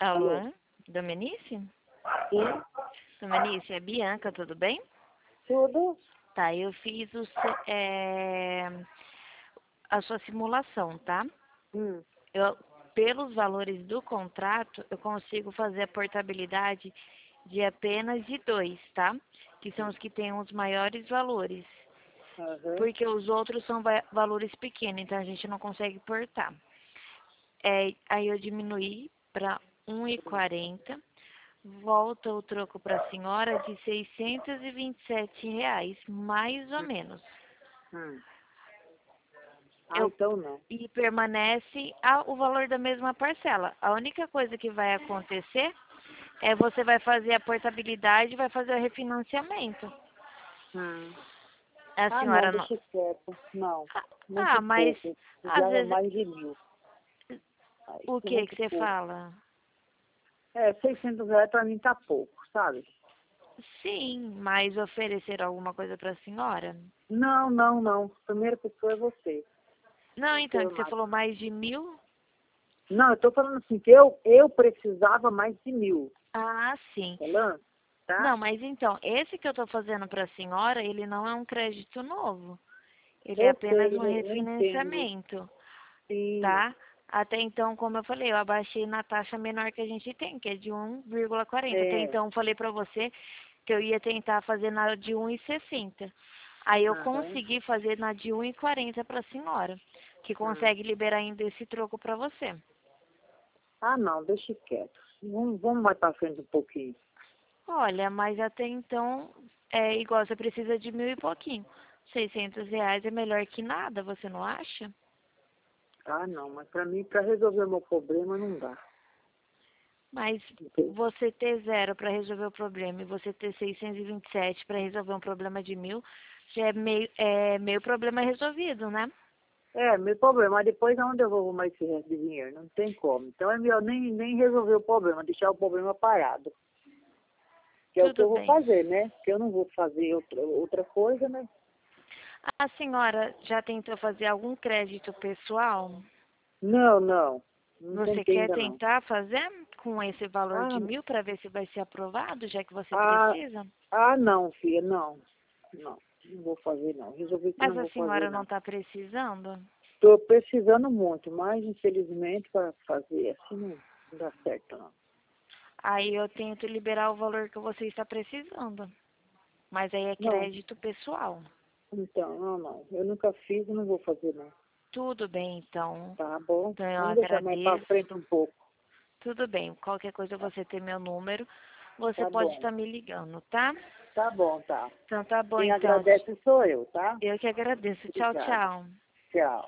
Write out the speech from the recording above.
Alô, Alô, Domenice? sim, Domenice, é Bianca, tudo bem? tudo? Tá, eu fiz a sua simulação, tá? Hum, Eu, pelos valores do contrato, eu consigo fazer a portabilidade de apenas de dois, tá? Que são os que têm os maiores valores. aham. Porque os outros são valores pequenos, então a gente não consegue portar. Aí eu diminuí para 1,40. Volta o troco para a senhora de R$ 627, mais ou menos. Hum. Eu, Então não. e permanece o valor da mesma parcela. A única coisa que vai acontecer é você vai fazer a portabilidade e vai fazer o refinanciamento. Hum. A Não, senhora não. deixa quieto. Não, Ah, muito mas pouco. às Precisava vezes. mais de 1.000. O Isso é que que muito você pouco. fala? R$ 600 pra mim tá pouco, sabe? Sim, mas oferecer alguma coisa para a senhora? Não, não, não. Primeira pessoa é você. Não, Não então, tenho que você nada. falou mais de 1.000? Não, eu tô falando assim, que eu precisava mais de 1.000. Ah, sim. Falando? Tá? Não, mas então, esse que eu estou fazendo para a senhora, ele não é um crédito novo. Ele é Eu apenas sei, um eu entendo. refinanciamento, Sim. tá? Até então, como eu falei, eu abaixei na taxa menor que a gente tem, que é de 1,40. Até É. então, eu falei para você que eu ia tentar fazer na de 1,60. Aí eu Aham. consegui fazer na de 1,40 para a senhora, que Hum. consegue liberar ainda esse troco para você. Não, deixa quieto. Vamos mais pra frente um pouquinho. Olha, mas até então, é igual, você precisa de 1.000 e pouquinho. R$ 600 é melhor que nada, você não acha? Não, mas pra mim, pra resolver o meu problema, não dá. Mas Entende? você ter zero para resolver o problema e você ter 627 para resolver um problema de 1.000, já é meio problema resolvido, né? Meu problema, mas depois aonde eu vou arrumar esse resto de dinheiro? Não tem como. Então é melhor nem resolver o problema, deixar o problema parado. Que é o que Tudo eu vou bem. fazer, né? Porque eu não vou fazer outra coisa, né? A senhora já tentou fazer algum crédito pessoal? Não, não. Não Você tentei quer ainda não. tentar fazer com esse valor de Ah, 1.000 para ver se vai ser aprovado, já que você ah, precisa? não, filha, não. Não, não vou fazer não. Resolvi que Mas não a vou fazer senhora não não. está precisando? Estou precisando muito, mas infelizmente para fazer assim não dá certo não. Aí eu tento liberar o valor que você está precisando. Mas aí é Não, crédito pessoal. então, não. Eu nunca fiz e não vou fazer não. Tudo bem, então. Tá bom? Então eu Vamos deixar mais para frente agradeço. um pouco. Tudo bem. Qualquer coisa você tem meu número. Você Tá pode bom. estar me ligando, tá? Tá bom, tá. Então tá bom, Quem então. agradece sou eu, tá? Eu que agradeço. Tchau, Obrigado. tchau. Tchau.